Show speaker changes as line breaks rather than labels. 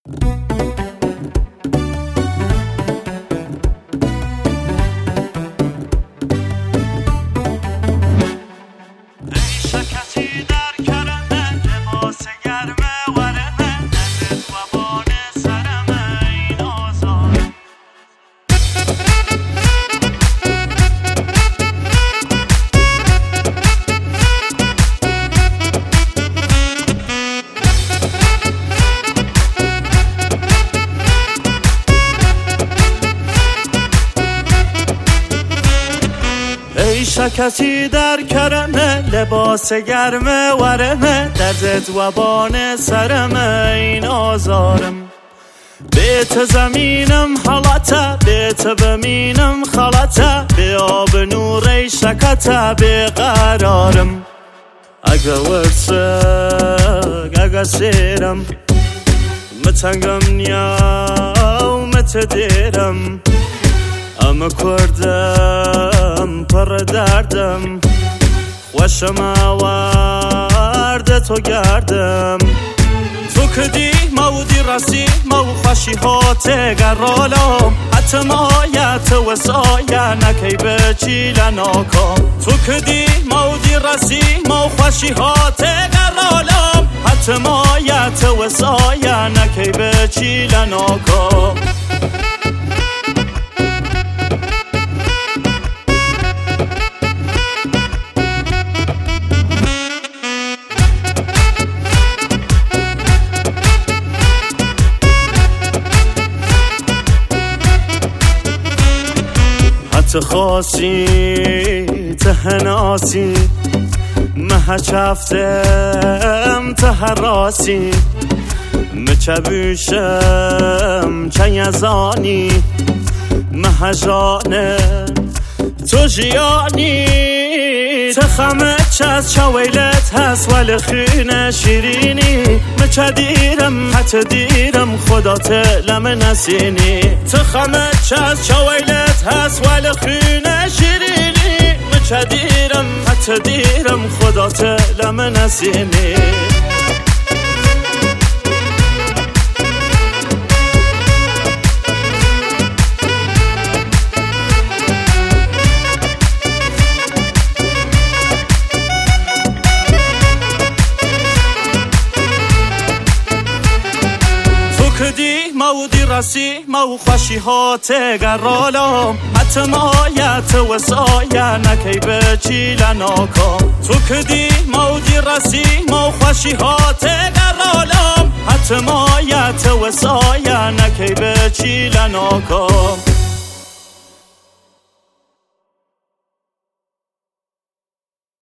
شکتی در کرمه لباس گرمه ورمه دردت وبان سرمه این آزارم بیت زمینم حالته بیت بمینم خالته به آب نوری شکته بیقرارم اگه ورسک اگه سیرم متنگم نیا و متدیرم اما کردم پر دردم خوشم آورده تو گردم تو کدی مودی رسی مو خوشی هات گرالم حتی مایت و سایه نکی بچی لناکم تو کدی مودی رسی مو خوشی هات گرالم حتی مایت و سایه نکی بچی لناکم تخاصی تهناسی مهچفتم تهراسی مچبوشم چنیزانی مهجانه تو جیانی تخمه چز چویلت هست ولی خینه شیرینی مچه دیرم حتی دیرم خدا تلم نسینی تخمه چز چویلت هست ولی خینه شیرینی مچه دیرم حتی دیرم خدا تلم نسینی مودی رسی مو خوشی هات گرالم حتی مایت و سایه نکی بچی لناکم تو کدی مودی رسی مو خوشی هات گرالم حتی مایت و سایه نکی بچی لناکم